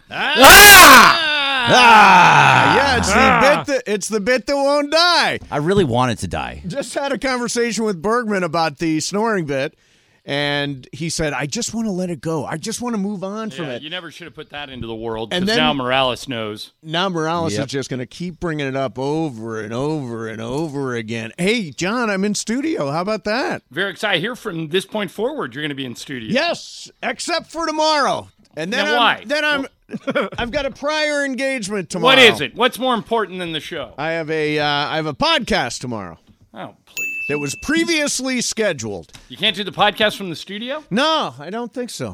Yeah, it's the bit that won't die. I really want it to die. Just had a conversation with Bergman about the snoring bit, and he said, I just want to let it go. I just want to move on from it. You never should have put that into the world, And because then- now Morales knows. Now Morales is just going to keep bringing it up over and over and over again. Hey, John, I'm in studio. How about that? Very excited. Here from this point forward, you're going to be in studio. Yes, except for tomorrow. And then Now why? I've got a prior engagement tomorrow. What is it? What's more important than the show? I have a podcast tomorrow Oh, please. that was previously scheduled. You can't do the podcast from the studio? No, I don't think so.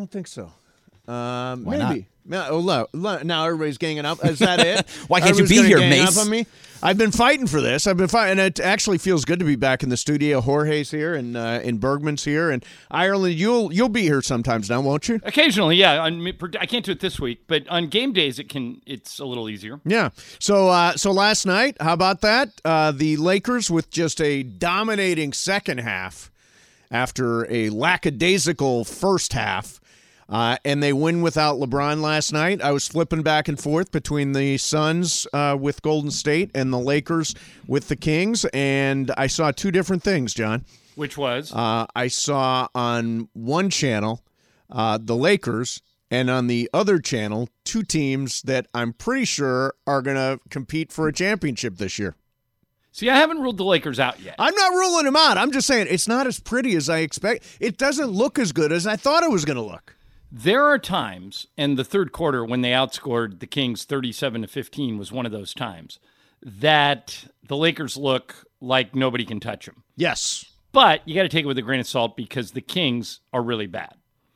Why Maybe. Now everybody's ganging up. Is that it? Why can't you Everybody's be gonna here, gang Mace? up on me? I've been fighting for this. And it actually feels good to be back in the studio. Jorge's here and Bergman's here, and Ireland. You'll be here sometimes now, won't you? Occasionally, yeah. I can't do it this week, but on game days, it's a little easier. Yeah. So last night, how about that? The Lakers with just a dominating second half after a lackadaisical first half. And they win without LeBron last night. I was flipping back and forth between the Suns with Golden State and the Lakers with the Kings, and I saw two different things, John. Which was? I saw on one channel the Lakers, and on the other channel, two teams that I'm pretty sure are going to compete for a championship this year. See, I haven't ruled the Lakers out yet. I'm not ruling them out. I'm just saying it's not as pretty as I expect. It doesn't look as good as I thought it was going to look. There are times, and the third quarter when they outscored the Kings 37-15 was one of those times, that the Lakers look like nobody can touch them. Yes. But you got to take it with a grain of salt because the Kings are really bad.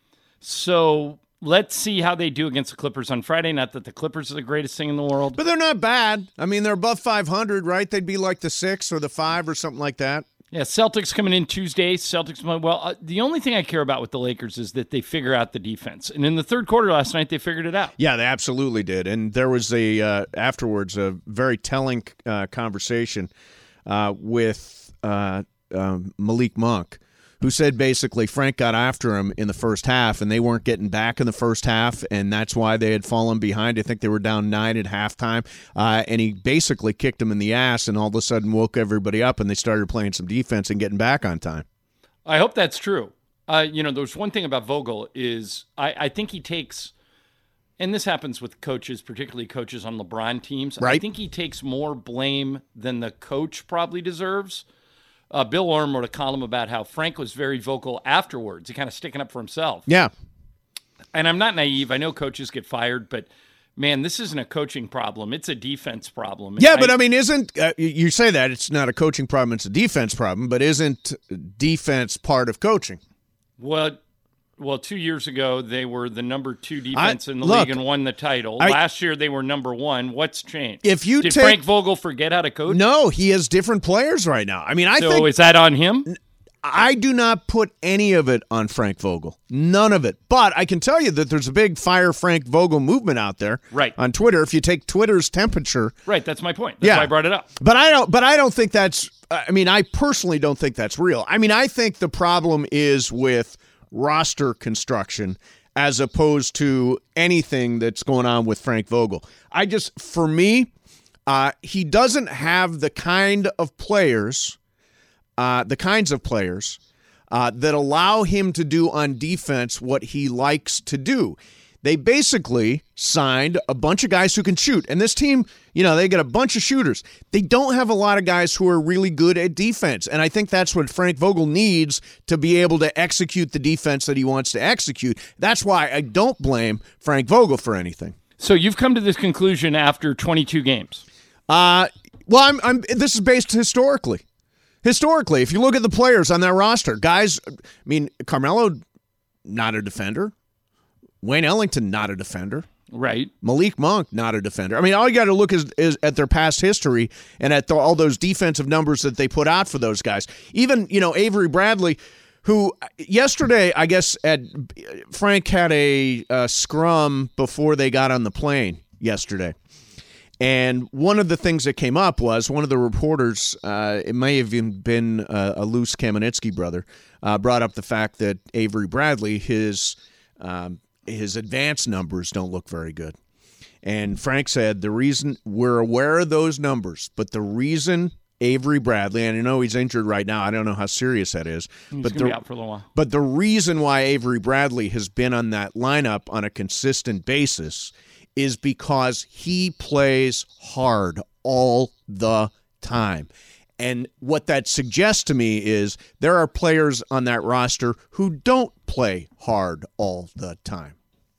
So let's see how they do against the Clippers on Friday. Not that the Clippers are the greatest thing in the world. But they're not bad. I mean, they're above 500, right? They'd be like the 6 or the 5 or something like that. Yeah, Celtics coming in Tuesday. The only thing I care about with the Lakers is that they figure out the defense. And in the third quarter last night, they figured it out. Yeah, they absolutely did. And there was afterwards a very telling conversation with Malik Monk, who said basically Frank got after him in the first half, and they weren't getting back in the first half, and that's why they had fallen behind. I think they were down 9 at halftime, and he basically kicked him in the ass and all of a sudden woke everybody up, and they started playing some defense and getting back on time. I hope that's true. There's one thing about Vogel is I think he takes, and this happens with coaches, particularly coaches on LeBron teams, right. I think he takes more blame than the coach probably deserves. Bill Orm wrote a column about how Frank was very vocal afterwards. He kind of sticking up for himself. Yeah. And I'm not naive. I know coaches get fired, but, man, this isn't a coaching problem. It's a defense problem. Yeah, but, isn't you say that it's not a coaching problem, it's a defense problem, but isn't defense part of coaching? Well, 2 years ago, they were the number 2 defense in the league and won the title. Last year, they were number 1. What's changed? Did Frank Vogel forget how to coach? No, he has different players right now. I mean, So is that on him? I do not put any of it on Frank Vogel. None of it. But I can tell you that there's a big Fire Frank Vogel movement out there on Twitter. If you take Twitter's temperature. Right, that's my point. That's why I brought it up. But I don't think that's I personally don't think that's real. I mean, I think the problem is with roster construction as opposed to anything that's going on with Frank Vogel. For me, he doesn't have the kinds of players that allow him to do on defense what he likes to do. They basically signed a bunch of guys who can shoot. And this team, they got a bunch of shooters. They don't have a lot of guys who are really good at defense. And I think that's what Frank Vogel needs to be able to execute the defense that he wants to execute. That's why I don't blame Frank Vogel for anything. So you've come to this conclusion after 22 games. This is based historically. Historically, if you look at the players on that roster, guys, Carmelo, not a defender. Wayne Ellington, not a defender. Right. Malik Monk, not a defender. I mean, all you got to look is at their past history and at all those defensive numbers that they put out for those guys. Even, Avery Bradley, who yesterday, I guess, Frank had a scrum before they got on the plane yesterday. And one of the things that came up was one of the reporters, it may have even been a loose Kamenetsky brother, brought up the fact that Avery Bradley, his his advanced numbers don't look very good. And Frank said the reason we're aware of those numbers, but the reason Avery Bradley, and I know he's injured right now. I don't know how serious that is. He's going to be out for a little while. But the reason why Avery Bradley has been on that lineup on a consistent basis is because he plays hard all the time. And what that suggests to me is there are players on that roster who don't play hard all the time.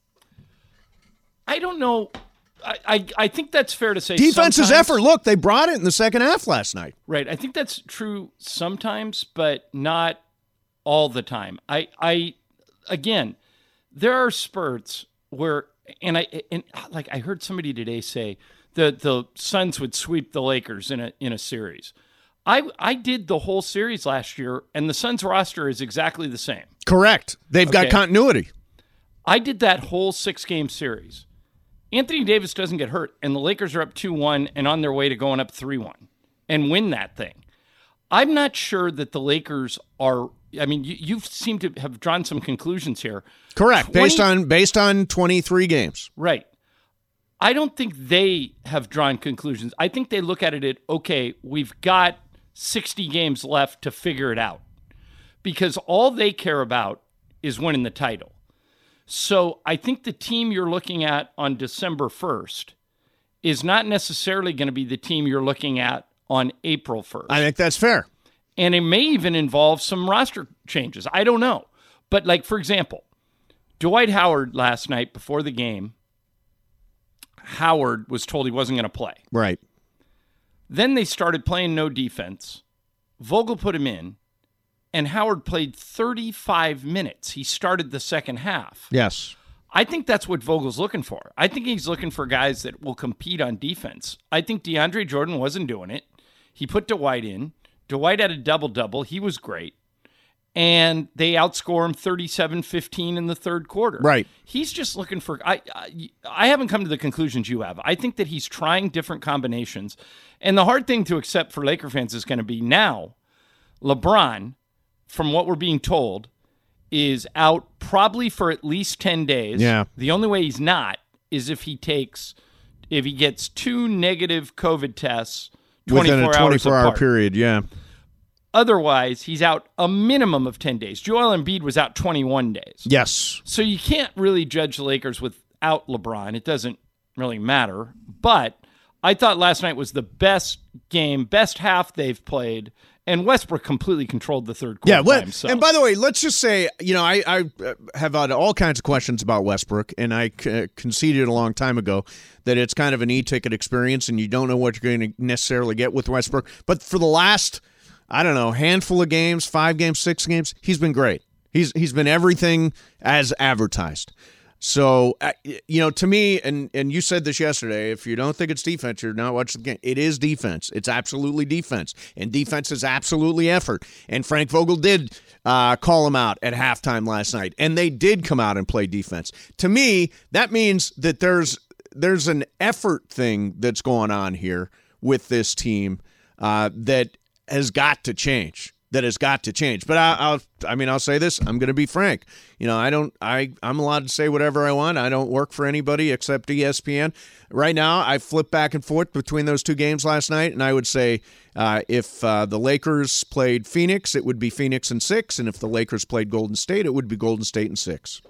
I don't know. I think that's fair to say. Defense's sometimes. effort. Look, they brought it in the second half last night. Right. I think that's true sometimes, but not all the time. I again, there are spurts where, and I heard somebody today say the Suns would sweep the Lakers in a series. I did the whole series last year, and the Suns roster is exactly the same. Correct. They've got continuity. I did that whole 6-game series. Anthony Davis doesn't get hurt, and the Lakers are up 2-1 and on their way to going up 3-1 and win that thing. I'm not sure that the Lakers are. I mean, you seem to have drawn some conclusions here. Correct, based on 23 games. Right. I don't think they have drawn conclusions. I think they look at it okay, we've got 60 games left to figure it out, because all they care about is winning the title. So I think the team you're looking at on December 1st is not necessarily going to be the team you're looking at on April 1st. I think that's fair. And it may even involve some roster changes. I don't know. But, like, for example, Dwight Howard last night before the game, Howard was told he wasn't going to play. Right. Then they started playing no defense. Vogel put him in. And Howard played 35 minutes. He started the second half. Yes. I think that's what Vogel's looking for. I think he's looking for guys that will compete on defense. I think DeAndre Jordan wasn't doing it. He put Dwight in. Dwight had a double-double. He was great. And they outscore him 37-15 in the third quarter. Right. He's just looking for... I haven't come to the conclusions you have. I think that he's trying different combinations. And the hard thing to accept for Laker fans is going to be now LeBron, from what we're being told, is out probably for at least 10 days. Yeah. The only way he's not is if he gets 2 negative COVID tests 24 within a 24-hour period, yeah. Otherwise, he's out a minimum of 10 days. Joel Embiid was out 21 days. Yes. So you can't really judge the Lakers without LeBron. It doesn't really matter. But I thought last night was the best game, best half they've played. And Westbrook completely controlled the third quarter by himself. And by the way, let's just say, I have had all kinds of questions about Westbrook, and I conceded a long time ago that it's kind of an e-ticket experience, and you don't know what you're going to necessarily get with Westbrook. But for the last, handful of games, 5 games, 6 games, he's been great. He's been everything as advertised. So, to me, and you said this yesterday, if you don't think it's defense, you're not watching the game. It is defense. It's absolutely defense. And defense is absolutely effort. And Frank Vogel did call him out at halftime last night. And they did come out and play defense. To me, that means that there's an effort thing that's going on here with this team that has got to change. But I'll say this. I'm going to be frank. I'm allowed to say whatever I want. I don't work for anybody except ESPN. Right now, I flip back and forth between those 2 games last night, and I would say if the Lakers played Phoenix, it would be Phoenix in 6, and if the Lakers played Golden State, it would be Golden State in 6.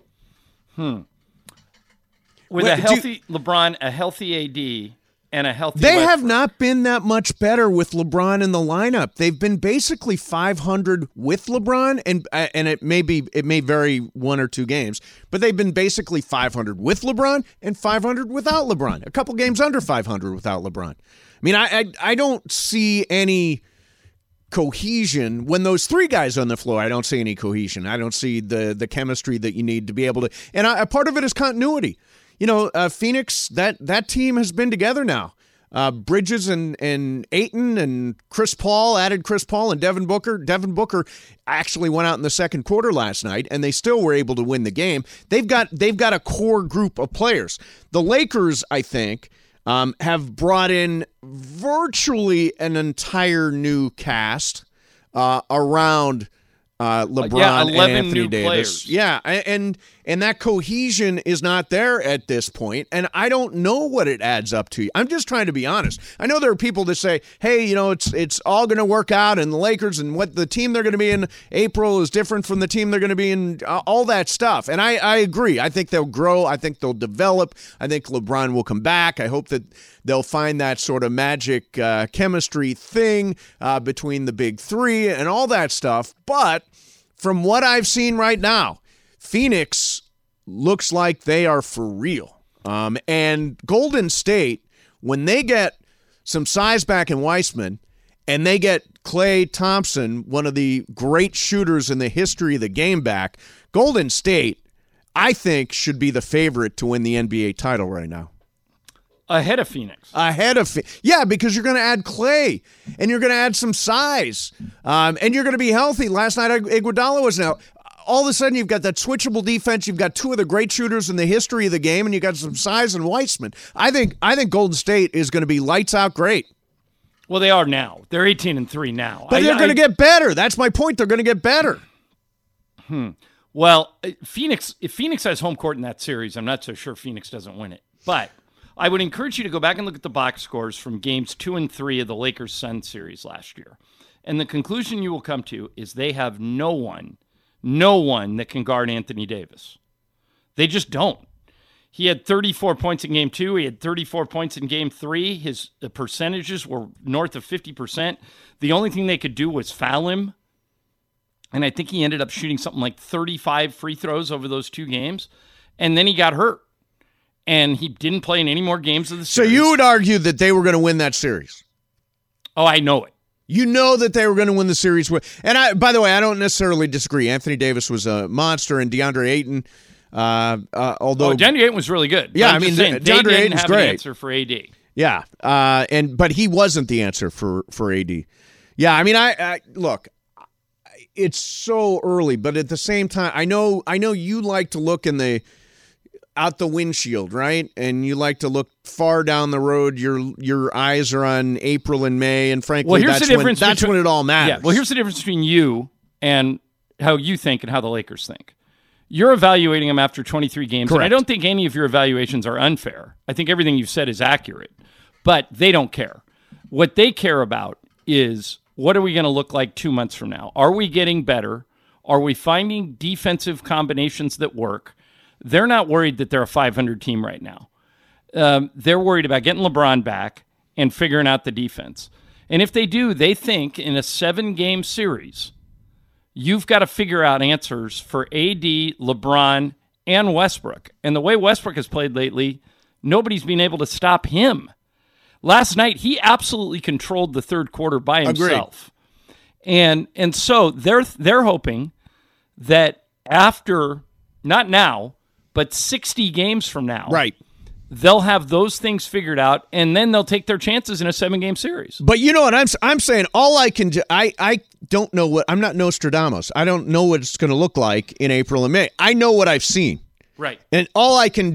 With a healthy LeBron, a healthy AD, and a healthy They Westbrook. have not been that much better with LeBron in the lineup. They've been basically 500 with LeBron, and it may vary 1 or 2 games, but they've been basically 500 with LeBron and 500 without LeBron. A couple games under 500 without LeBron. I mean, I don't see any cohesion when those 3 guys on the floor. I don't see any cohesion. I don't see the chemistry that you need to be able to. And part of it is continuity. Phoenix, that team has been together now. Bridges and Ayton and Chris Paul, added Chris Paul and Devin Booker. Devin Booker actually went out in the second quarter last night, and they still were able to win the game. They've got a core group of players. The Lakers, I think, have brought in virtually an entire new cast around LeBron and Anthony Davis. Players. Yeah, and And that cohesion is not there at this point, and I don't know what it adds up to. I'm just trying to be honest. I know there are people that say, hey, it's all going to work out, and the Lakers and what the team they're going to be in April is different from the team they're going to be in, all that stuff. And I agree. I think they'll grow. I think they'll develop. I think LeBron will come back. I hope that they'll find that sort of magic chemistry thing between the big three and all that stuff. But from what I've seen right now, Phoenix looks like they are for real. And Golden State, when they get some size back in Weissman and they get Klay Thompson, one of the great shooters in the history of the game, back, Golden State, I think, should be the favorite to win the NBA title right now. Ahead of Phoenix. Yeah, because you're going to add Klay, and you're going to add some size, and you're going to be healthy. Last night, Iguodala was out. All of a sudden, you've got that switchable defense. You've got two of the great shooters in the history of the game, and you got some size in Weissman. I think Golden State is going to be lights out great. Well, they are now. They're 18-3 now. But they're going to get better. That's my point. They're going to get better. Well, if Phoenix has home court in that series, I'm not so sure Phoenix doesn't win it. But I would encourage you to go back and look at the box scores from games 2 and 3 of the Lakers-Suns series last year. And the conclusion you will come to is they have no one that can guard Anthony Davis. They just don't. He had 34 points in game 2. He had 34 points in game 3. His percentages were north of 50%. The only thing they could do was foul him. And I think he ended up shooting something like 35 free throws over those 2 games. And then he got hurt. And he didn't play in any more games of the series. So you would argue that they were going to win that series? Oh, I know it. You know that they were going to win the series. And by the way, I don't necessarily disagree. Anthony Davis was a monster, and DeAndre Ayton, although DeAndre Ayton was really good. Yeah, I mean, DeAndre Ayton's great. An answer for AD. Yeah, but he wasn't the answer for AD. Yeah, I mean, I look. It's so early, but at the same time, I know you like to look out the windshield, right? And you like to look far down the road. Your eyes are on April and May, and frankly, that's when it all matters. Yeah. Well, here's the difference between you and how you think and how the Lakers think. You're evaluating them after 23 games, Correct. And I don't think any of your evaluations are unfair. I think everything you've said is accurate, but they don't care. What they care about is, what are we going to look like 2 months from now? Are we getting better? Are we finding defensive combinations that work? They're not worried that they're a 500 team right now. They're worried about getting LeBron back and figuring out the defense. And if they do, they think in a 7-game series, you've got to figure out answers for AD, LeBron, and Westbrook. And the way Westbrook has played lately, nobody's been able to stop him. Last night, he absolutely controlled the third quarter by himself. Agreed. And so they're hoping that after, not now, but 60 games from now, right, they'll have those things figured out, and then they'll take their chances in a 7-game series. But you know what I'm saying? All I can do, I don't know what, I'm not Nostradamus. I don't know what it's going to look like in April and May. I know what I've seen. Right. And all I can,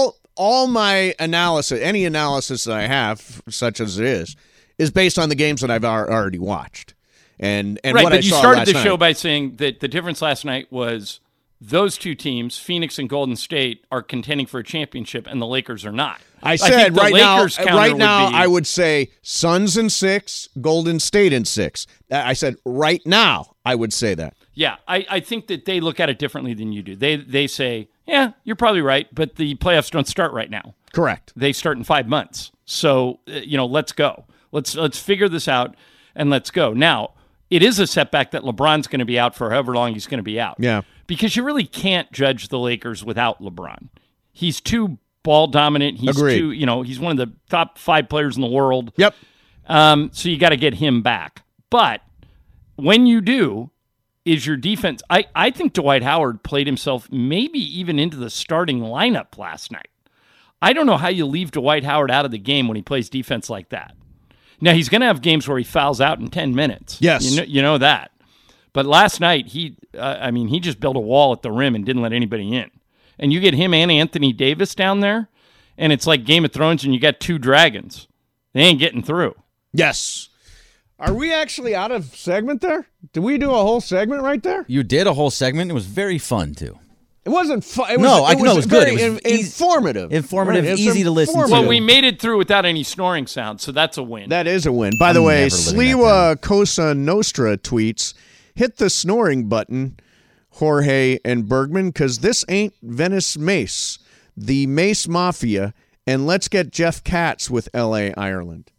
all my analysis, any analysis that I have, such as it is based on the games that I've already watched. And right, what but I you saw started last the night. show by saying that the difference last night was those two teams, Phoenix and Golden State, are contending for a championship, and the Lakers are not. I said right now, I would say Suns in 6, Golden State in 6. I said right now, I would say that. Yeah, I think that they look at it differently than you do. They say, yeah, you're probably right, but the playoffs don't start right now. Correct. They start in 5 months. So, let's go. Let's figure this out, and let's go. Now, it is a setback that LeBron's going to be out for however long he's going to be out. Yeah. Because you really can't judge the Lakers without LeBron. He's too ball dominant. He's Agreed. too, he's one of the top 5 players in the world. Yep. So you got to get him back. But when you do, is your defense. I think Dwight Howard played himself maybe even into the starting lineup last night. I don't know how you leave Dwight Howard out of the game when he plays defense like that. Now, he's going to have games where he fouls out in 10 minutes. Yes. You know that. But last night, he just built a wall at the rim and didn't let anybody in. And you get him and Anthony Davis down there, and it's like Game of Thrones and you got 2 dragons. They ain't getting through. Yes. Are we actually out of segment there? Did we do a whole segment right there? You did a whole segment. It was very fun, too. It wasn't fun. It was good. Very It was informative. Informative, Right, it's easy to listen to. Well, we made it through without any snoring sounds, so that's a win. That is a win. By the way, Sliwa Cosa Nostra tweets, hit the snoring button, Jorge and Bergman, because this ain't Venice Mace, the Mace Mafia, and let's get Jeff Katz with L.A. Ireland.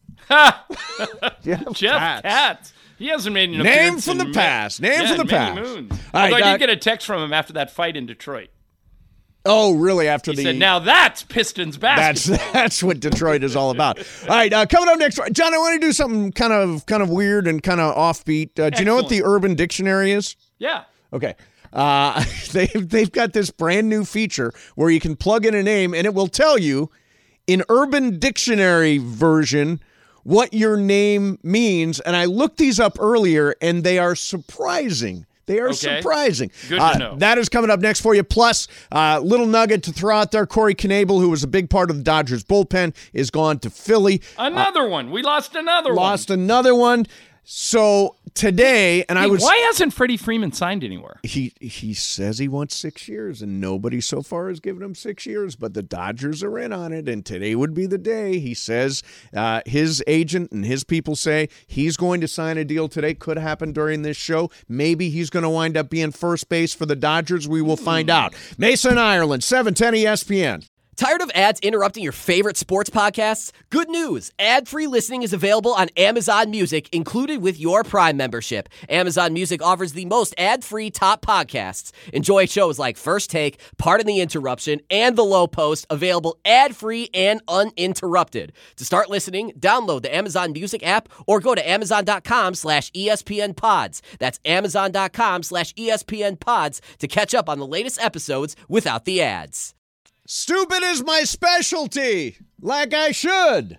Jeff Katz. He hasn't made an Name appearance from the in past. many From the past. moons. All Although right, I did get a text from him after that fight in Detroit. Oh, really? After He said, now that's Pistons basketball. That's what Detroit is all about. All right, coming up next, John, I want to do something kind of weird and kind of offbeat. Do you know what the Urban Dictionary is? Yeah. Okay. They've got this brand new feature where you can plug in a name and it will tell you in Urban Dictionary version what your name means. And I looked these up earlier and they are surprising. They are surprising. Good to know. That is coming up next for you. Plus, little nugget to throw out there. Corey Knebel, who was a big part of the Dodgers bullpen, is gone to Philly. Another one. We lost another one. Lost another one. So today, and why hasn't Freddie Freeman signed anywhere? He says he wants 6 years, and nobody so far has given him 6 years, but the Dodgers are in on it, and today would be the day. He says his agent and his people say he's going to sign a deal today. Could happen during this show. Maybe he's going to wind up being first base for the Dodgers. We will find out. Mason, Ireland, 710 ESPN. Tired of ads interrupting your favorite sports podcasts? Good news. Ad-free listening is available on Amazon Music, included with your Prime membership. Amazon Music offers the most ad-free top podcasts. Enjoy shows like First Take, Pardon the Interruption, and The Low Post, available ad-free and uninterrupted. To start listening, download the Amazon Music app or go to amazon.com/ESPN Pods. That's amazon.com/ESPN Pods to catch up on the latest episodes without the ads. Stupid is my specialty, like I should.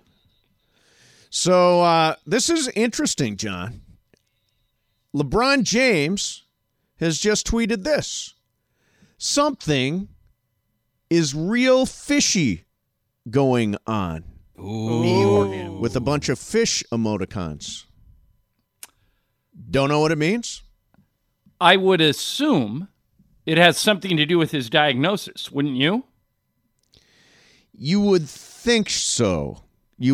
So this is interesting, John. LeBron James has just tweeted this. Something is real fishy going on. Ooh. With a bunch of fish emoticons. Don't know what it means? I would assume it has something to do with his diagnosis, wouldn't you? You would think so.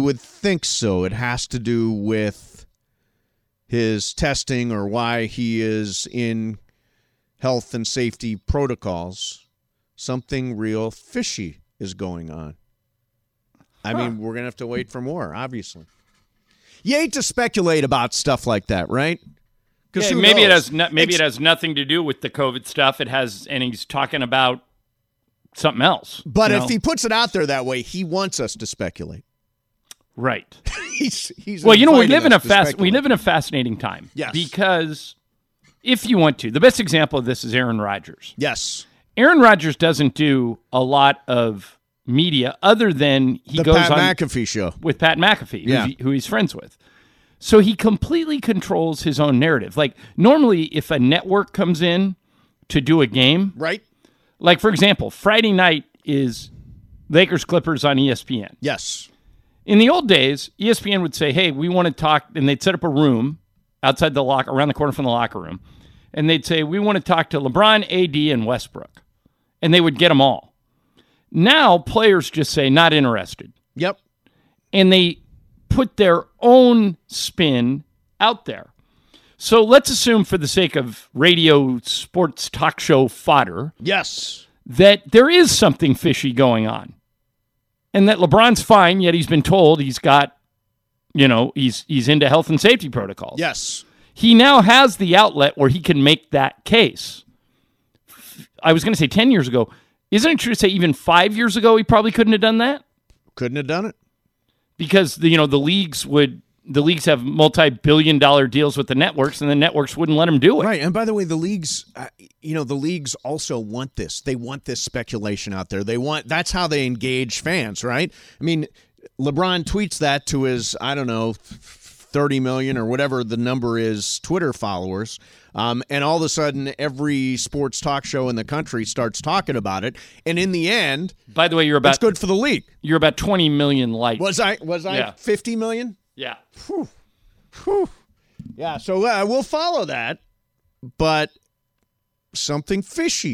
It has to do with his testing or why he is in health and safety protocols. Something real fishy is going on. I mean, we're going to have to wait for more, obviously. You hate to speculate about stuff like that, right? Yeah, maybe it has nothing to do with the COVID stuff. It has, and he's talking about something else. But if he puts it out there that way, he wants us to speculate. Right. he's well, we live in a fascinating time. Yes. Because if you want to, the best example of this is Aaron Rodgers. Yes. Aaron Rodgers doesn't do a lot of media other than he goes Pat on McAfee show with Pat McAfee, who he's friends with. So he completely controls his own narrative. Like normally if a network comes in to do a game, right? Like, for example, Friday night is Lakers Clippers on ESPN. Yes. In the old days, ESPN would say, hey, we want to talk, and they'd set up a room outside the around the corner from the locker room, and they'd say, we want to talk to LeBron, AD, and Westbrook. And they would get them all. Now, players just say, not interested. Yep. And they put their own spin out there. So let's assume, for the sake of radio sports talk show fodder, yes, that there is something fishy going on, and that LeBron's fine. Yet he's been told he's got, he's into health and safety protocols. Yes, he now has the outlet where he can make that case. I was going to say 10 years ago. Isn't it true to say even 5 years ago he probably couldn't have done that? Couldn't have done it because the leagues have multi-billion-dollar deals with the networks, and the networks wouldn't let them do it. Right, and by the way, the leagues, the leagues also want this. They want this speculation out there. That's how they engage fans, right? I mean, LeBron tweets that to his, 30 million or whatever the number is, Twitter followers, and all of a sudden, every sports talk show in the country starts talking about it. And in the end, by the way, it's good for the league. You're about 20 million light. Was I 50 million? Yeah. Whew. Yeah, so we'll follow that, but something fishy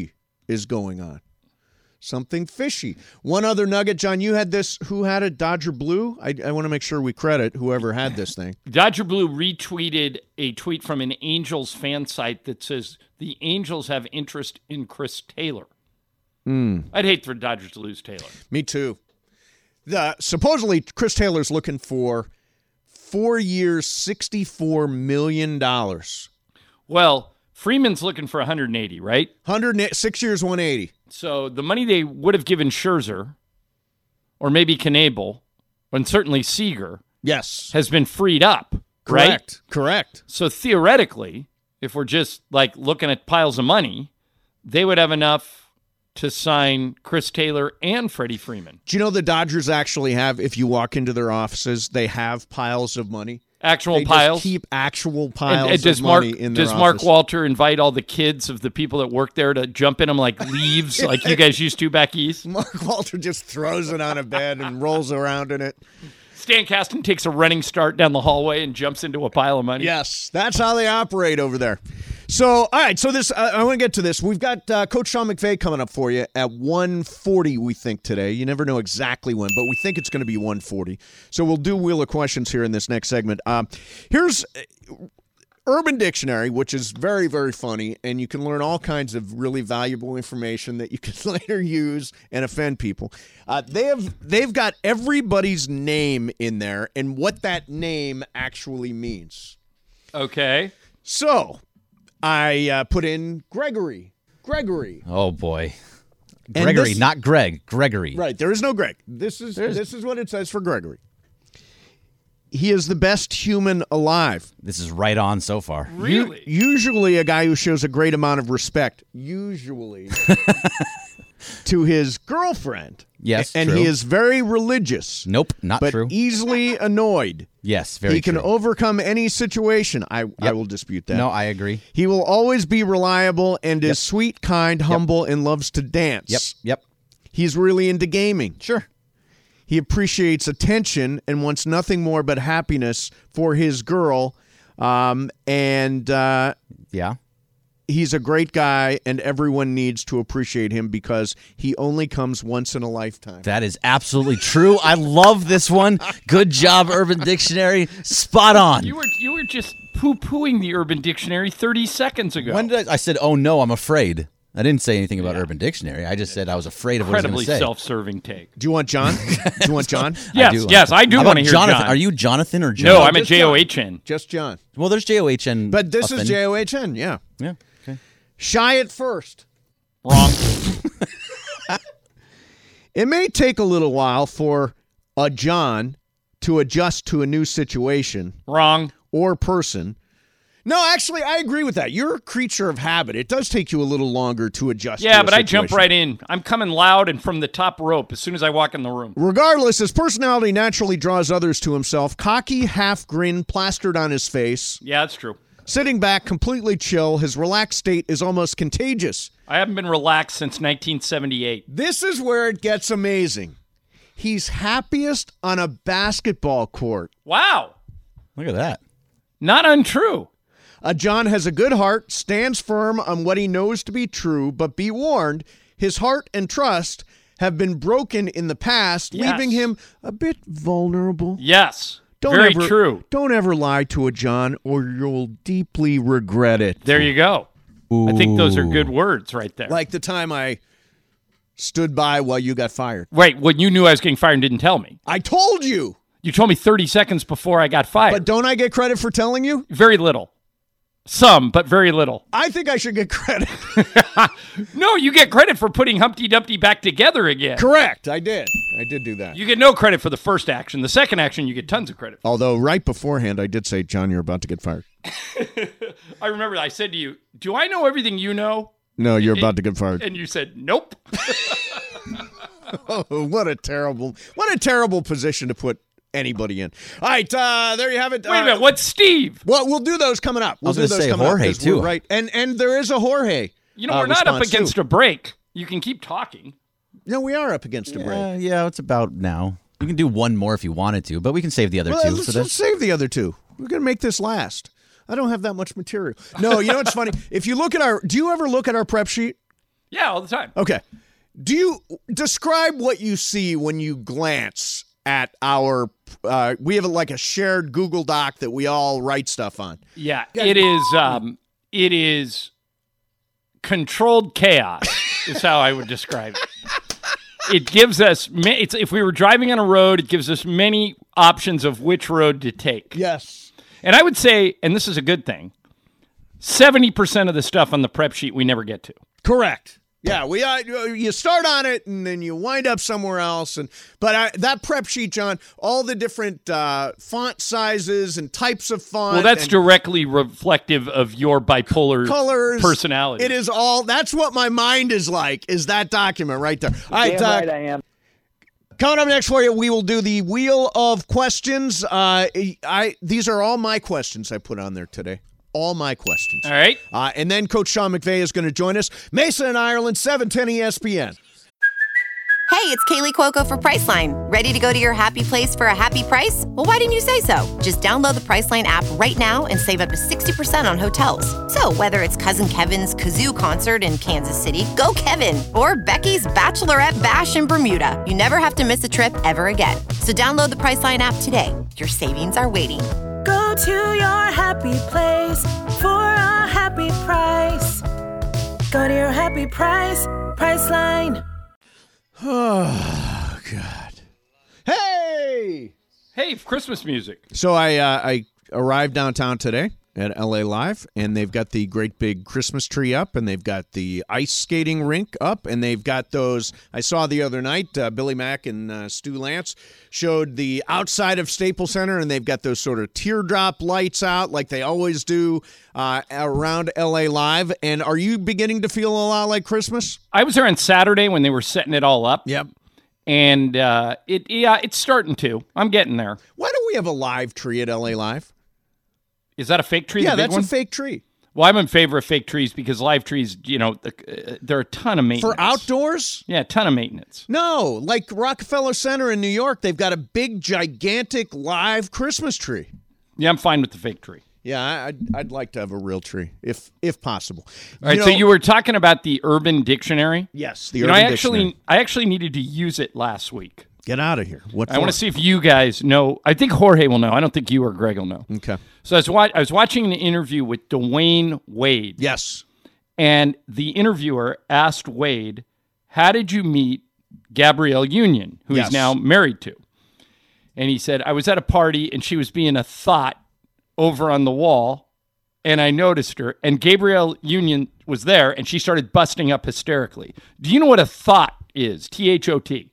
is going on. Something fishy. One other nugget, John, you had this. Who had it? Dodger Blue? I want to make sure we credit whoever had this thing. Dodger Blue retweeted a tweet from an Angels fan site that says the Angels have interest in Chris Taylor. I'd hate for Dodgers to lose Taylor. Me too. Supposedly, Chris Taylor's looking for 4 years, $64 million. Well, Freeman's looking for 180, right? 6 years, 180. So the money they would have given Scherzer, or maybe Knebel, and certainly Seager, Yes. has been freed up, right? Correct. So theoretically, if we're just like looking at piles of money, they would have enough to sign Chris Taylor and Freddie Freeman. Do you know the Dodgers actually have, if you walk into their offices, they have piles of money? Actual They piles? just keep actual piles does of money in their Does Mark office. Walter invite all the kids of the people that work there to jump in them like leaves, like you guys used to back east? Mark Walter just throws it on a bed and rolls around in it. Stan Kasten takes a running start down the hallway and jumps into a pile of money. Yes, that's how they operate over there. So, all right, so this I want to get to this. We've got Coach Sean McVay coming up for you at 1:40, we think, today. You never know exactly when, but we think it's going to be 1:40. So we'll do Wheel of Questions here in this next segment. Here's Urban Dictionary, which is very, very funny, and you can learn all kinds of really valuable information that you can later use and offend people. They've got everybody's name in there and what that name actually means. Okay. So I put in Gregory. Oh, boy. And Gregory, this- not Greg. Gregory. Right, there is no Greg. This is what it says for Gregory. He is the best human alive. This is right on so far. Really? Usually a guy who shows a great amount of respect, usually to his girlfriend. Yes, And true. he is very religious. Nope, not but true. easily annoyed. Yes, very He can true. overcome any situation. I will dispute that. No, I agree. He will always be reliable and is sweet, kind, humble, and loves to dance. Yep. He's really into gaming. Sure. He appreciates attention and wants nothing more but happiness for his girl. Yeah. He's a great guy, and everyone needs to appreciate him because he only comes once in a lifetime. That is absolutely true. I love this one. Good job, Urban Dictionary. Spot on. You were just poo-pooing the Urban Dictionary 30 seconds ago. When did I said, oh, no, I'm afraid. I didn't say anything about Urban Dictionary. I just said I was afraid of what I was going Incredibly to say. self-serving take. Do you want John? Do you want John? Yes, I do How want about to hear Jonathan. John. Are you Jonathan or John? No, I'm a just John. J-O-H-N. Just John. Well, there's J-O-H-N. But this up is in- J-O-H-N, yeah. Yeah, okay. Shy at first. Wrong. It may take a little while for a John to adjust to a new situation Wrong. or person. No, actually, I agree with that. You're a creature of habit. It does take you a little longer to adjust to Yeah, a but I jump situation. right in. I'm coming loud and from the top rope as soon as I walk in the room. Regardless, his personality naturally draws others to himself. Cocky, half grin plastered on his face. Yeah, that's true. Sitting back, completely chill. His relaxed state is almost contagious. I haven't been relaxed since 1978. This is where it gets amazing. He's happiest on a basketball court. Wow. Look at that. Not untrue. John has a good heart, stands firm on what he knows to be true, but be warned, his heart and trust have been broken in the past, Yes. leaving him a bit vulnerable. Yes. Very true. Don't ever lie to a John, or you'll deeply regret it. There you go. I think those are good words right there. Like the time I stood by while you got fired. Right, when you knew I was getting fired and didn't tell me. I told you, You told me 30 seconds before I got fired. but don't I get credit for telling you? Very little. Some, but very little. I think I should get credit. No, you get credit for putting Humpty Dumpty back together again. Correct, I did. I did do that. You get no credit for the first action. The second action, you get tons of credit for. Although right beforehand, I did say, John, you're about to get fired. I remember I said to you, do I know everything you know? No, you're about to get fired. And you said, nope. Oh, what a terrible position to put anybody in. All right, there you have it. Wait a minute, what's Steve? Well, we'll do those coming up. I was gonna say Jorge, too. Right, and there is a Jorge. You know, we're not up response, against too. a break. You can keep talking. No, we are up against a break. Yeah, it's about now. You can do one more if you wanted to, but we can save the other Well, two. let's save the other two. We're going to make this last. I don't have that much material. No, you know what's funny? If you look at do you ever look at our prep sheet? Yeah, all the time. Okay. Do you describe what you see when you glance at our we have like a shared Google Doc that we all write stuff on. Yeah, it is controlled chaos is how I would describe it. It gives us if we were driving on a road, it gives us many options of which road to take. Yes. And I would say, and this is a good thing, 70% of the stuff on the prep sheet we never get to. Correct. Yeah, you start on it and then you wind up somewhere else. But that prep sheet, John, all the different font sizes and types of font. Well, that's directly reflective of your bipolar colors, personality. It is all. That's what my mind is like. Is that document right there? All right, right, I am. Coming up next for you, we will do the Wheel of Questions. These are all my questions I put on there today. All my questions. All right. And then Coach Sean McVay is going to join us. Mesa in Ireland, 710 ESPN. Hey, it's Kaylee Cuoco for Priceline. Ready to go to your happy place for a happy price? Well, why didn't you say so? Just download the Priceline app right now and save up to 60% on hotels. So whether it's Cousin Kevin's Kazoo Concert in Kansas City, go Kevin, or Becky's Bachelorette Bash in Bermuda, you never have to miss a trip ever again. So download the Priceline app today. Your savings are waiting. Go to your happy place for a happy price. Go to your happy price, Priceline. Oh, God. Hey! Hey, Christmas music. So I arrived downtown today at LA Live, and they've got the great big Christmas tree up, and they've got the ice skating rink up, and they've got those. I saw the other night, Billy Mack and Stu Lance showed the outside of Staples Center, and they've got those sort of teardrop lights out like they always do around LA Live. And are you beginning to feel a lot like Christmas? I was there on Saturday when they were setting it all up. Yep. And it's starting to. I'm getting there. Why don't we have a live tree at LA Live? Is that a fake tree? Yeah, the big that's one? a fake tree. Well, I'm in favor of fake trees because live trees, they're a ton of maintenance. For outdoors? Yeah, a ton of maintenance. No, like Rockefeller Center in New York, they've got a big, gigantic live Christmas tree. Yeah, I'm fine with the fake tree. Yeah, I'd like to have a real tree, if possible. All right, so you were talking about the Urban Dictionary? Yes, the Urban Dictionary. I actually needed to use it last week. Get out of here. What I want to see if you guys know. I think Jorge will know. I don't think you or Greg will know. Okay. So I was watching an interview with Dwayne Wade. Yes. And the interviewer asked Wade, how did you meet Gabrielle Union, who he's now married to? And he said, I was at a party and she was being a thought over on the wall, and I noticed her. And Gabrielle Union was there, and she started busting up hysterically. Do you know what a thought is? THOT.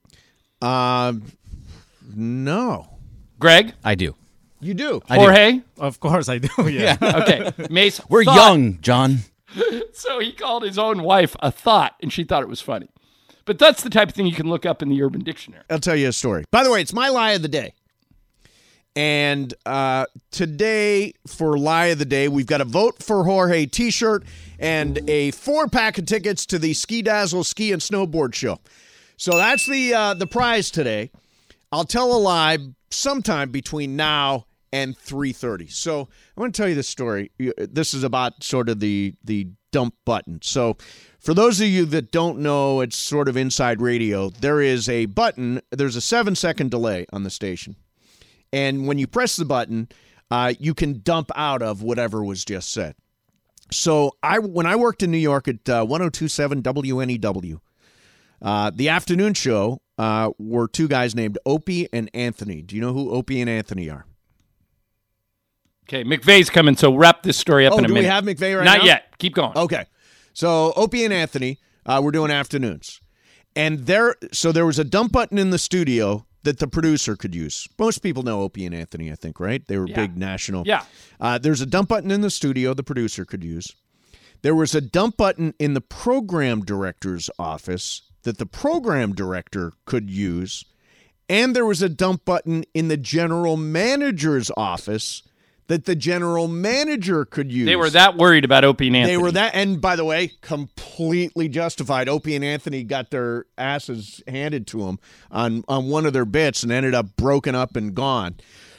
No. Greg? I do. You do. Jorge? Of course I do, yeah. Okay. Mace, We're young, John. So he called his own wife a thought, and she thought it was funny. But that's the type of thing you can look up in the Urban Dictionary. I'll tell you a story. By the way, it's my lie of the day. And today, for lie of the day, we've got a Vote for Jorge t-shirt and a 4-pack of tickets to the Ski Dazzle Ski and Snowboard Show. So that's the prize today. I'll tell a lie sometime between now and 3:30. So I want to tell you this story. This is about sort of the dump button. So for those of you that don't know, it's sort of inside radio. There is a button. There's a 7-second delay on the station. And when you press the button, you can dump out of whatever was just said. So when I worked in New York at 102.7 WNEW, the afternoon show were two guys named Opie and Anthony. Do you know who Opie and Anthony are? Okay, McVay's coming, so wrap this story up in a minute. Do we have McVay right now? Not yet. Keep going. Okay. So Opie and Anthony were doing afternoons. And there was a dump button in the studio that the producer could use. Most people know Opie and Anthony, I think, right? They were big national. Yeah. There's a dump button in the studio the producer could use. There was a dump button in the program director's office that the program director could use. And there was a dump button in the general manager's office that the general manager could use. They were that worried about Opie and Anthony. They were that, and by the way, completely justified. Opie and Anthony got their asses handed to them on one of their bits and ended up broken up and gone.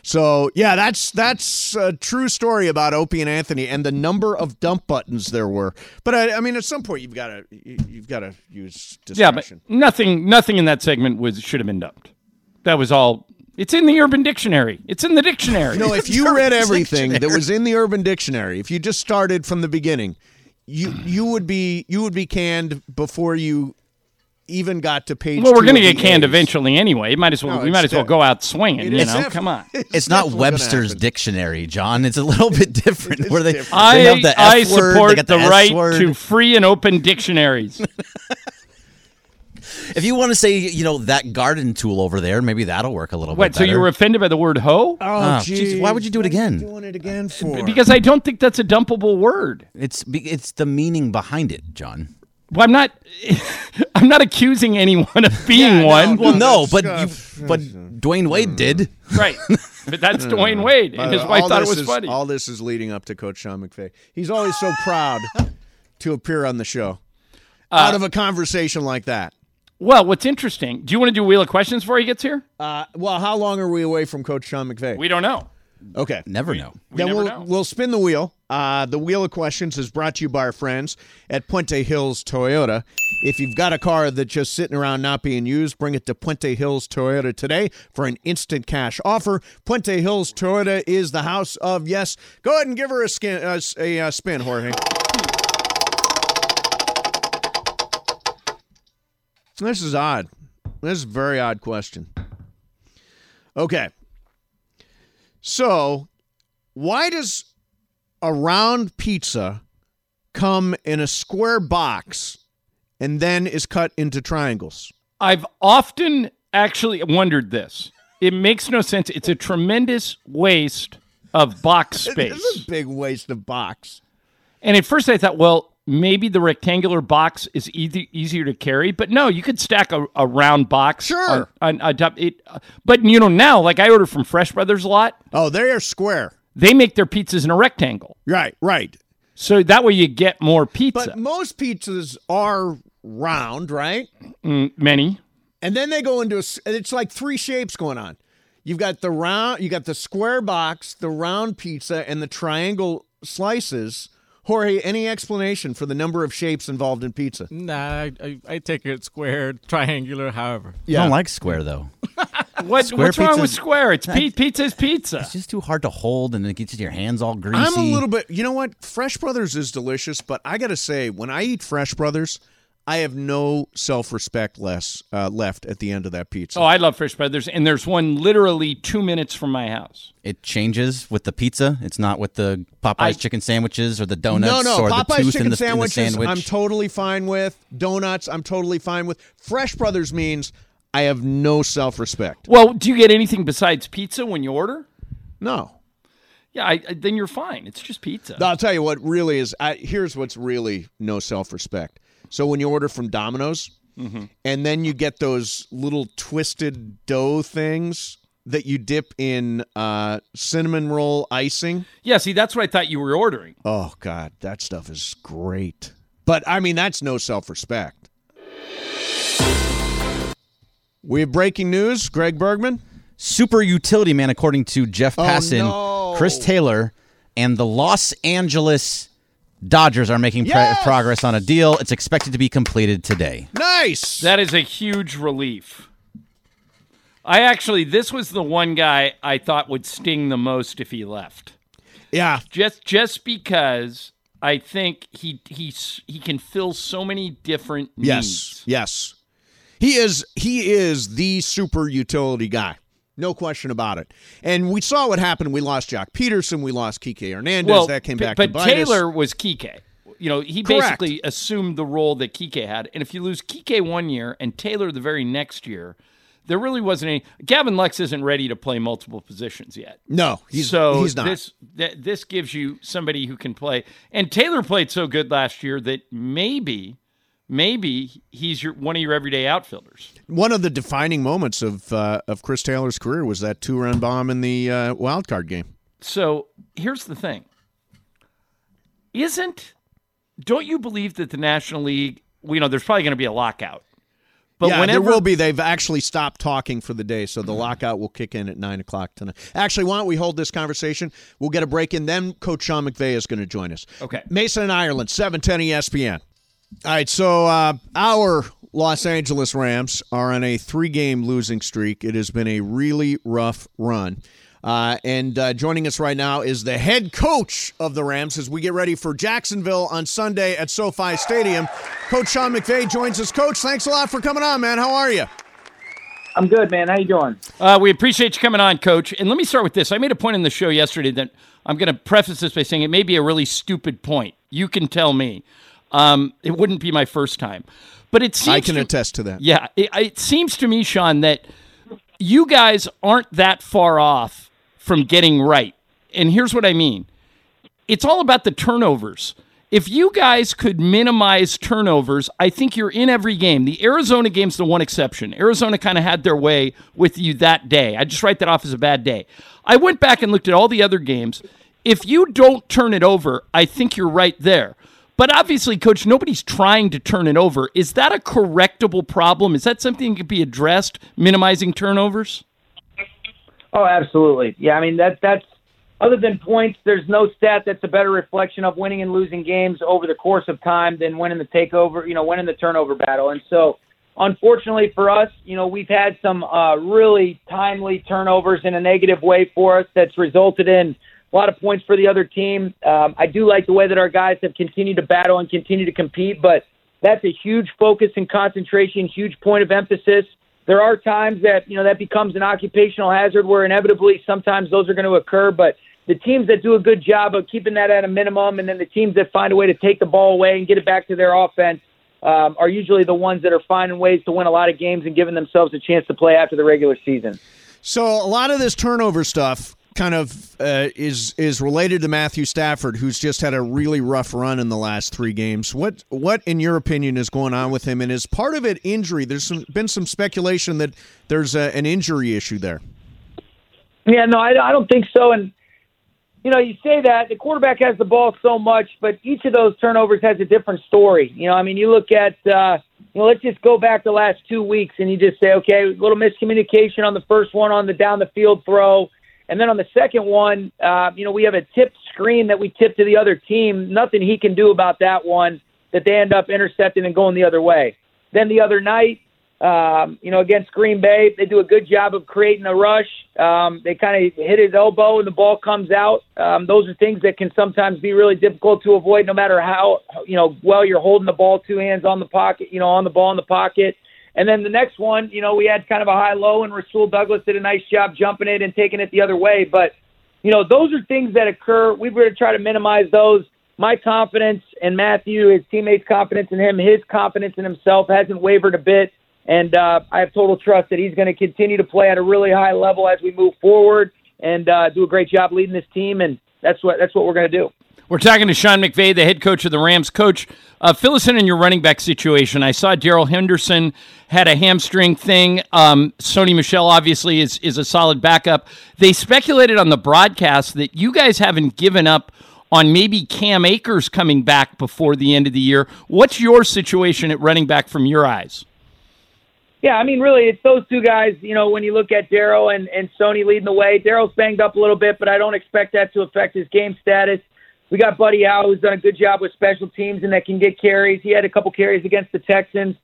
So, yeah, that's a true story about Opie and Anthony and the number of dump buttons there were. But, I mean, at some point, you've got to use discretion. Yeah, but nothing in that segment should have been dumped. That was all. It's in the Urban Dictionary. It's in the dictionary. No, if you read everything that was in the Urban Dictionary, if you just started from the beginning, you would be canned before you even got to page. Well, we're going to get canned eventually anyway. We might as well go out swinging. Come on. It's not Webster's dictionary, John. It's a little bit different. Where they have the F I word, support they got the right S word. to free and open dictionaries. If you want to say, that garden tool over there, maybe that'll work a little bit What? So better. you were offended by the word hoe? Oh, geez. Why would you do it again? Doing it again for? Because I don't think that's a dumpable word. It's the meaning behind it, John. Well, I'm not accusing anyone of being one. Well, no, but Dwayne Wade did. Right. But that's Dwayne Wade, and his wife thought it was funny. All this is leading up to Coach Sean McVay. He's always so proud to appear on the show out of a conversation like that. Well, what's interesting, do you want to do a wheel of questions before he gets here? Well, how long are we away from Coach Sean McVay? We don't know. Okay. Never know. We never know. We'll spin the wheel. The Wheel of Questions is brought to you by our friends at Puente Hills Toyota. If you've got a car that's just sitting around not being used, bring it to Puente Hills Toyota today for an instant cash offer. Puente Hills Toyota is the house of yes. Go ahead and give her a spin, Jorge. This is odd. This is a very odd question. Okay. So, why does a round pizza come in a square box and then is cut into triangles? I've often actually wondered this. It makes no sense. It's a tremendous waste of box space. It's a big waste of box. And at first I thought, well, maybe the rectangular box is easier to carry, but no, you could stack a round box. Sure. On top. But now, like I order from Fresh Brothers a lot. Oh, they are square. They make their pizzas in a rectangle. Right. So that way you get more pizza. But most pizzas are round, right? Many. And then they go into it's like three shapes going on. You've got the round, you got the square box, the round pizza, and the triangle slices. Jorge, any explanation for the number of shapes involved in pizza? Nah, I take it square, triangular, however. I don't like square, though. What's wrong with square? It's pizza is pizza. It's just too hard to hold, and it gets your hands all greasy. I'm a little bit, you know what? Fresh Brothers is delicious, but I got to say, when I eat Fresh Brothers, I have no self-respect left at the end of that pizza. Oh, I love Fresh Brothers, and there's one literally 2 minutes from my house. It changes with the pizza. It's not with the Popeyes chicken sandwiches or the donuts No, or Popeyes the tooth chicken in the sandwiches, sandwich. I'm totally fine with. Donuts, I'm totally fine with. Fresh Brothers means I have no self-respect. Well, do you get anything besides pizza when you order? No. Yeah, then you're fine. It's just pizza. I'll tell you what really is. Here's what's really no self-respect. So when you order from Domino's, and then you get those little twisted dough things that you dip in cinnamon roll icing. Yeah, see, that's what I thought you were ordering. Oh, God, that stuff is great. But, I mean, that's no self-respect. We have breaking news. Greg Bergman. Super utility man, according to Jeff Passan, no. Chris Taylor, and the Los Angeles Dodgers are making progress on a deal. It's expected to be completed today. Nice. That is a huge relief. This was the one guy I thought would sting the most if he left. Yeah. Just because I think he can fill so many different needs. Yes. He is the super utility guy. No question about it. And we saw what happened. We lost Jock Peterson. We lost Kike Hernandez. That came back to bite us. But Taylor was Kike. He Correct. basically assumed the role that Kike had. And if you lose Kike one year and Taylor the very next year, there really wasn't any. Gavin Lux isn't ready to play multiple positions yet. No, he's not. This gives you somebody who can play. And Taylor played so good last year that maybe he's one of your everyday outfielders. One of the defining moments of Chris Taylor's career was that 2-run bomb in the wild card game. So here's the thing. Don't you believe that the National League, there's probably going to be a lockout, But yeah, whenever there will be. They've actually stopped talking for the day, so the lockout will kick in at 9 o'clock tonight. Actually, why don't we hold this conversation? We'll get a break in, then Coach Sean McVay is going to join us. Okay. Mason and Ireland, 710 ESPN. All right, so our Los Angeles Rams are on a 3-game losing streak. It has been a really rough run. And joining us right now is the head coach of the Rams as we get ready for Jacksonville on Sunday at SoFi Stadium. Coach Sean McVay joins us. Coach, thanks a lot for coming on, man. How are you? I'm good, man. How you doing? We appreciate you coming on, Coach. And let me start with this. I made a point in the show yesterday that I'm going to preface this by saying it may be a really stupid point. You can tell me. It wouldn't be my first time. But it seems I can attest to that. Yeah. It seems to me, Sean, that you guys aren't that far off from getting right. And here's what I mean. It's all about the turnovers. If you guys could minimize turnovers, I think you're in every game. The Arizona game's the one exception. Arizona kind of had their way with you that day. I just write that off as a bad day. I went back and looked at all the other games. If you don't turn it over, I think you're right there. But obviously, Coach, nobody's trying to turn it over. Is that a correctable problem? Is that something that could be addressed, minimizing turnovers? Oh, absolutely. Yeah, I mean, that's other than points, there's no stat that's a better reflection of winning and losing games over the course of time than winning the takeover, winning the turnover battle. And so, unfortunately for us, we've had some really timely turnovers in a negative way for us that's resulted in a lot of points for the other team. I do like the way that our guys have continued to battle and continue to compete, but that's a huge focus and concentration, huge point of emphasis. There are times that, that becomes an occupational hazard where inevitably sometimes those are going to occur, but the teams that do a good job of keeping that at a minimum and then the teams that find a way to take the ball away and get it back to their offense are usually the ones that are finding ways to win a lot of games and giving themselves a chance to play after the regular season. So a lot of this turnover stuff kind of is related to Matthew Stafford, who's just had a really rough run in the last 3 games. What in your opinion is going on with him? And is part of it injury? There's been some speculation that there's an injury issue there. Yeah, no, I don't think so. And you say that the quarterback has the ball so much, but each of those turnovers has a different story. You look at let's just go back the last 2 weeks and you just say, okay, a little miscommunication on the first one on the down the field throw. And then on the second one, we have a tipped screen that we tip to the other team. Nothing he can do about that one, that they end up intercepting and going the other way. Then the other night, against Green Bay, they do a good job of creating a rush. They kind of hit his elbow and the ball comes out. Those are things that can sometimes be really difficult to avoid no matter how, well you're holding the ball 2 hands on the pocket, on the ball in the pocket. And then the next one, we had kind of a high-low, and Rasul Douglas did a nice job jumping it and taking it the other way. But, those are things that occur. We've got to try to minimize those. My confidence in Matthew, his teammates' confidence in him, his confidence in himself hasn't wavered a bit. And I have total trust that he's going to continue to play at a really high level as we move forward and do a great job leading this team. And that's what we're going to do. We're talking to Sean McVay, the head coach of the Rams. Coach, fill us in your running back situation. I saw Darrell Henderson had a hamstring thing. Sony Michel obviously is a solid backup. They speculated on the broadcast that you guys haven't given up on maybe Cam Akers coming back before the end of the year. What's your situation at running back from your eyes? Yeah, I mean, really, it's those two guys, when you look at Darrell and Sony leading the way. Darrell's banged up a little bit, but I don't expect that to affect his game status. We got Buddy Howe, who's done a good job with special teams and that can get carries. He had a couple carries against the Texans.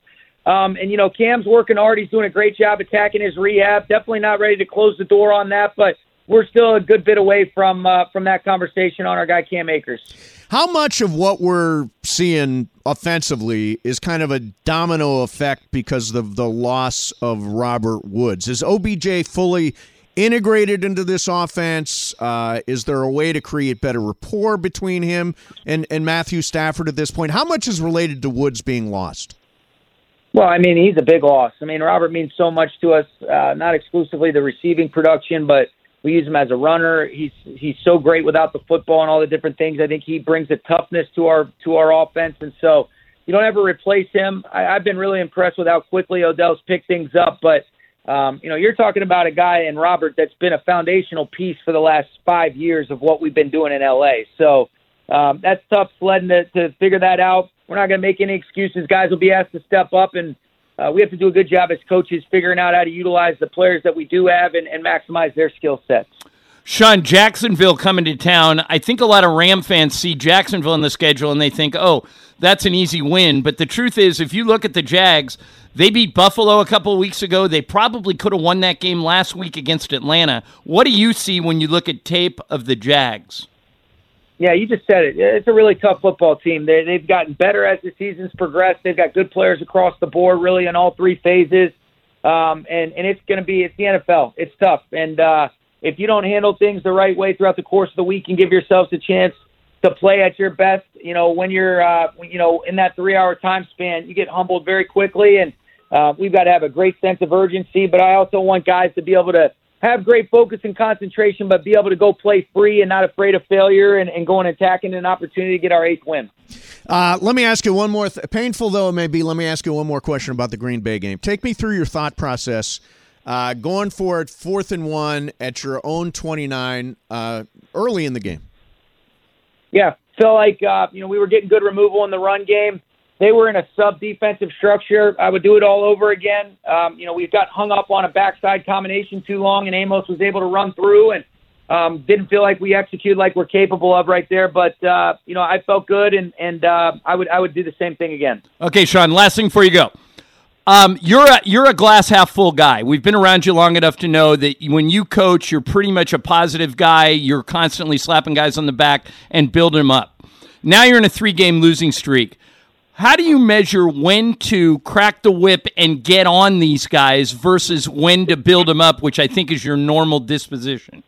Cam's working hard. He's doing a great job attacking his rehab. Definitely not ready to close the door on that, but we're still a good bit away from that conversation on our guy Cam Akers. How much of what we're seeing offensively is kind of a domino effect because of the loss of Robert Woods? Is OBJ fully integrated into this offense? Is there a way to create better rapport between him and Matthew Stafford at this point? How much is related to Woods being lost? Well, I mean, he's a big loss. I mean, Robert means so much to us, not exclusively the receiving production, but we use him as a runner. He's so great without the football and all the different things. I think he brings a toughness to our offense, and so you don't ever replace him. I've been really impressed with how quickly Odell's picked things up, but you're talking about a guy in Robert that's been a foundational piece for the last 5 years of what we've been doing in LA. So that's tough sledding to figure that out. We're not going to make any excuses. Guys will be asked to step up and we have to do a good job as coaches figuring out how to utilize the players that we do have and maximize their skill sets. Sean, Jacksonville coming to town. I think a lot of Ram fans see Jacksonville in the schedule and they think, oh, that's an easy win. But the truth is, if you look at the Jags, they beat Buffalo a couple of weeks ago. They probably could have won that game last week against Atlanta. What do you see when you look at tape of the Jags? Yeah, you just said it. It's a really tough football team. They've gotten better as the season's progressed. They've got good players across the board, really, in all three phases. And it's going to be – it's the NFL. It's tough. And if you don't handle things the right way throughout the course of the week and give yourselves a chance to play at your best, when you're, in that 3-hour time span, you get humbled very quickly. And we've got to have a great sense of urgency. But I also want guys to be able to have great focus and concentration, but be able to go play free and not afraid of failure and go and attacking an opportunity to get our 8th win. Let me ask you one more, painful though it may be, let me ask you one more question about the Green Bay game. Take me through your thought process going for it, 4th and 1 at your own 29 early in the game. Yeah, felt like we were getting good removal in the run game. They were in a sub-defensive structure. I would do it all over again. We got hung up on a backside combination too long, and Amos was able to run through and didn't feel like we executed like we're capable of right there. But, I felt good, and I would do the same thing again. Okay, Sean, last thing before you go. You're a glass half full guy. We've been around you long enough to know that when you coach, you're pretty much a positive guy. You're constantly slapping guys on the back and building them up. Now you're in a 3-game losing streak. How do you measure when to crack the whip and get on these guys versus when to build them up, which I think is your normal disposition?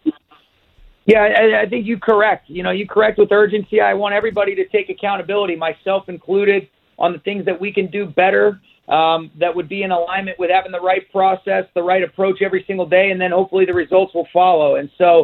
Yeah, I think you correct. You correct with urgency. I want everybody to take accountability, myself included, on the things that we can do better. That would be in alignment with having the right process, the right approach every single day, and then hopefully the results will follow. And so,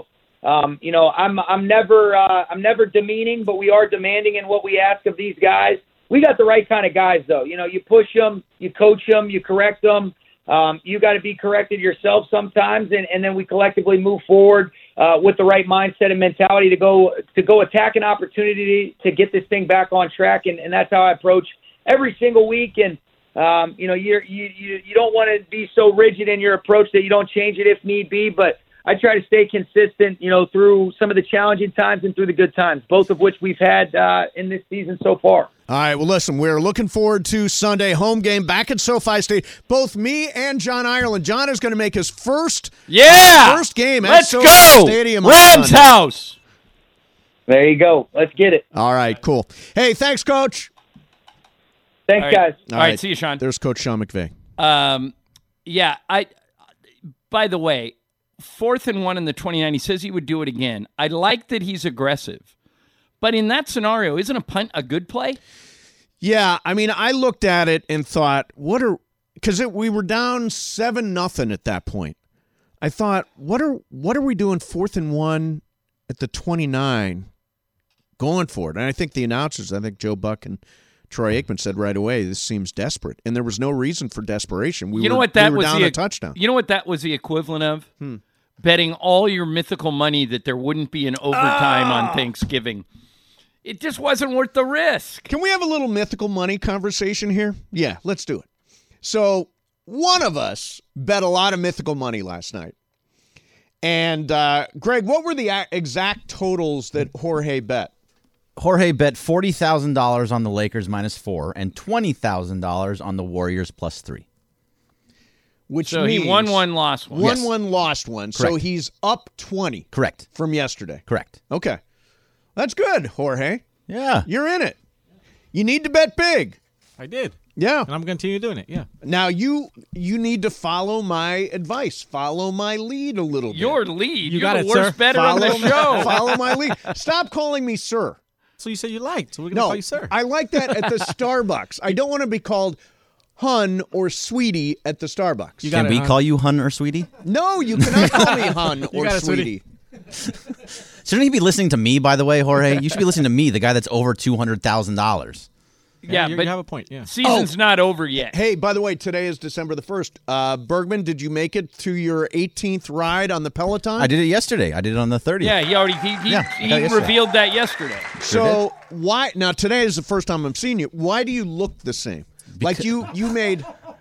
I'm never demeaning, but we are demanding in what we ask of these guys. We got the right kind of guys, though. You push them, you coach them, you correct them. You got to be corrected yourself sometimes, and then we collectively move forward with the right mindset and mentality to go attack an opportunity to get this thing back on track. And that's how I approach every single week. And you don't want to be so rigid in your approach that you don't change it if need be, but I try to stay consistent, through some of the challenging times and through the good times, both of which we've had in this season so far. All right, well, listen, we're looking forward to Sunday home game back at SoFi State. Both me and John Ireland. John is going to make his first game at SoFi Stadium. Rams house. There you go. Let's get it. All right, cool. Hey, thanks, Coach. Thanks, guys. All right, see you, Sean. There's Coach Sean McVay. By the way, 4th and 1 in the 29, he says he would do it again. I like that he's aggressive. But in that scenario, isn't a punt a good play? Yeah, I mean, I looked at it and thought, because we were down 7-0 at that point. I thought, what are we doing 4th and 1 at the 29 going for it? And I think the announcers, Joe Buck and Troy Aikman said right away, this seems desperate. And there was no reason for desperation. We were down a touchdown. You know what that was the equivalent of? Betting all your mythical money that there wouldn't be an overtime on Thanksgiving. It just wasn't worth the risk. Can we have a little mythical money conversation here? Yeah, let's do it. So one of us bet a lot of mythical money last night. And, Greg, what were the exact totals that Jorge bet? Jorge bet $40,000 on the Lakers -4 and $20,000 on the Warriors +3. Which so means he won one, lost one. Won one, lost one. Correct. So he's up 20. Correct. From yesterday. Correct. Okay. That's good, Jorge. Yeah. You're in it. You need to bet big. I did. Yeah. And I'm going to continue doing it, yeah. Now, you need to follow my advice. Follow my lead a little bit. Your lead? You got the it, worst sir. better on the show. Follow my lead. Stop calling me sir. So you said you liked, so we're going to call you sir. I like that at the Starbucks. I don't want to be called Hun or Sweetie at the Starbucks. Can we call you Hun or Sweetie? No, you cannot call me Hun or Sweetie. Shouldn't he be listening to me, by the way, Jorge? You should be listening to me, the guy that's over $200,000. Yeah, you but have a point, yeah. Season's not over yet. Hey, by the way, today is December the 1st. Bergman, did you make it to your 18th ride on the Peloton? I did it yesterday. I did it on the 30th. Yeah, he revealed that yesterday. So why now? Today is the first time I'm seeing you. Why do you look the same? Like you made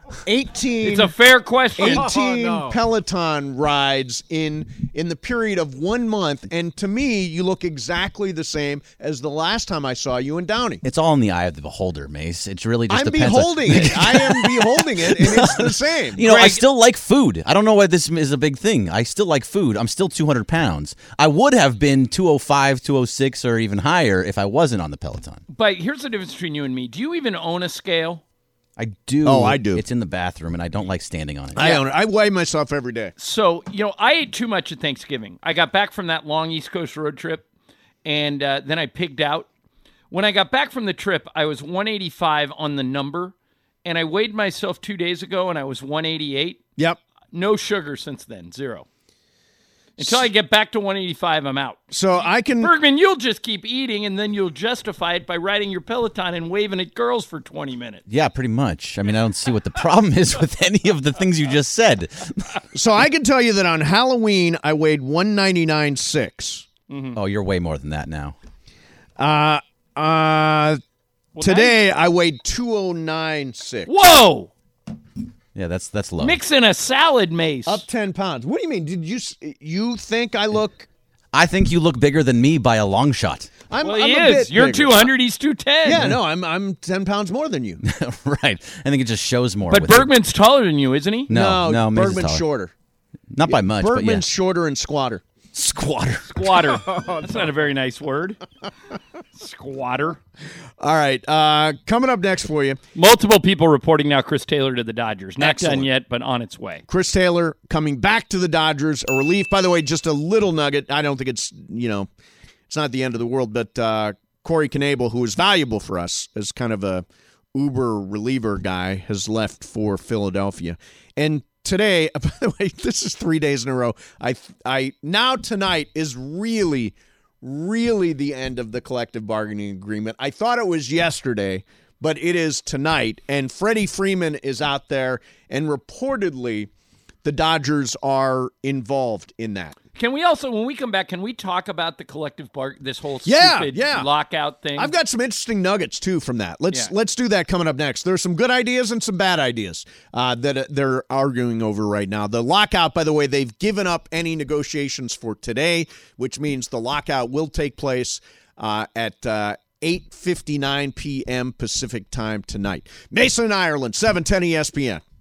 18. It's a fair question. 18 Peloton rides in the period of 1 month, and to me, you look exactly the same as the last time I saw you in Downey. It's all in the eye of the beholder, Mace. It's really just I'm depends. beholding it. I am beholding it, and it's the same. You know, I still like food. I don't know why this is a big thing. I still like food. I'm still 200 pounds. I would have been 205, 206, or even higher if I wasn't on the Peloton. But here's the difference between you and me. Do you even own a scale? I do. Oh, I do. It's in the bathroom, and I don't like standing on it. I own it. I weigh myself every day. So, I ate too much at Thanksgiving. I got back from that long East Coast road trip, and then I pigged out. When I got back from the trip, I was 185 on the number, and I weighed myself 2 days ago, and I was 188. Yep. No sugar since then, 0. Until I get back to 185, I'm out. So I can... Bergman, you'll just keep eating, and then you'll justify it by riding your Peloton and waving at girls for 20 minutes. Yeah, pretty much. I mean, I don't see what the problem is with any of the things you just said. So I can tell you that on Halloween, I weighed 199.6. Oh, you're way more than that now. Today, I weighed 209.6. Whoa! Yeah, that's low. Mixing a salad, Mace. Up 10 pounds. What do you mean? Did you think I look... I think you look bigger than me by a long shot. He I'm a is. bit You're bigger. 200, he's 210. Yeah, no, I'm 10 pounds more than you. Right. I think it just shows more. But with Bergman's taller than you, isn't he? No, Mace is Bergman's taller. shorter. Not by much, Bergman's but yeah. shorter and squatter. Squatter. Squatter. That's not a very nice word. Squatter. All right, coming up next for you, Multiple people reporting now Chris Taylor to the Dodgers. Not Excellent. done yet, but on its way. Chris Taylor coming back to the Dodgers, a relief. By the way, just a little nugget. I don't think it's, it's not the end of the world, but Corey Knebel, who is valuable for us as kind of a uber reliever guy, has left for Philadelphia. And today, by the way, this is 3 days in a row. Now tonight is really the end of the collective bargaining agreement. I thought it was yesterday, but it is tonight. And Freddie Freeman is out there, and reportedly the Dodgers are involved in that. Can we also, when we come back, can we talk about the collective this whole Yeah, stupid yeah. lockout thing? I've got some interesting nuggets, too, from that. Let's do that coming up next. There's some good ideas and some bad ideas that they're arguing over right now. The lockout, by the way, they've given up any negotiations for today, which means the lockout will take place at 8:59 p.m. Pacific time tonight. Mason, Ireland, 710 ESPN.